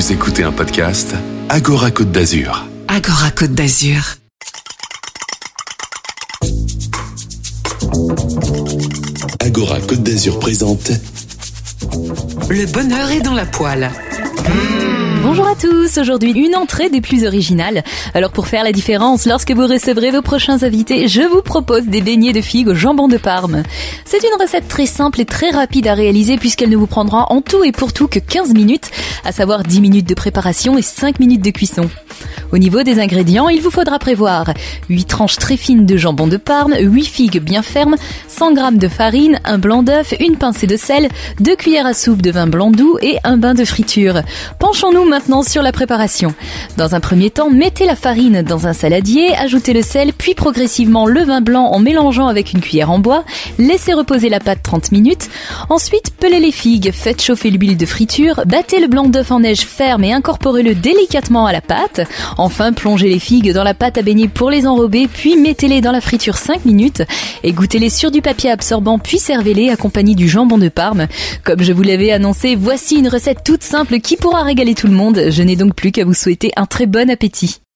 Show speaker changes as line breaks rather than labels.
Vous écoutez un podcast Agora Côte d'Azur.
Agora Côte d'Azur.
Agora Côte d'Azur présente
Le bonheur est dans la poêle.
Bonjour à tous, aujourd'hui une entrée des plus originales. Alors pour faire la différence, lorsque vous recevrez vos prochains invités, je vous propose des beignets de figues au jambon de Parme. C'est une recette très simple et très rapide à réaliser puisqu'elle ne vous prendra en tout et pour tout que 15 minutes, à savoir 10 minutes de préparation et 5 minutes de cuisson. Au niveau des ingrédients, il vous faudra prévoir 8 tranches très fines de jambon de Parme, 8 figues bien fermes, 100 g de farine, un blanc d'œuf, une pincée de sel, 2 cuillères à soupe de vin blanc doux et un bain de friture. Penchons-nous maintenant sur la préparation. Dans un premier temps, mettez la farine dans un saladier, ajoutez le sel, puis progressivement le vin blanc en mélangeant avec une cuillère en bois, laissez reposer la pâte 30 minutes. Ensuite, pelez les figues, faites chauffer l'huile de friture, battez le blanc d'œuf en neige ferme et incorporez-le délicatement à la pâte. Enfin, plongez les figues dans la pâte à beigner pour les enrober, puis mettez-les dans la friture 5 minutes. Égouttez-les sur du papier absorbant, puis servez-les accompagnés du jambon de Parme. Comme je vous l'avais annoncé, voici une recette toute simple qui pourra régaler tout le monde. Je n'ai donc plus qu'à vous souhaiter un très bon appétit.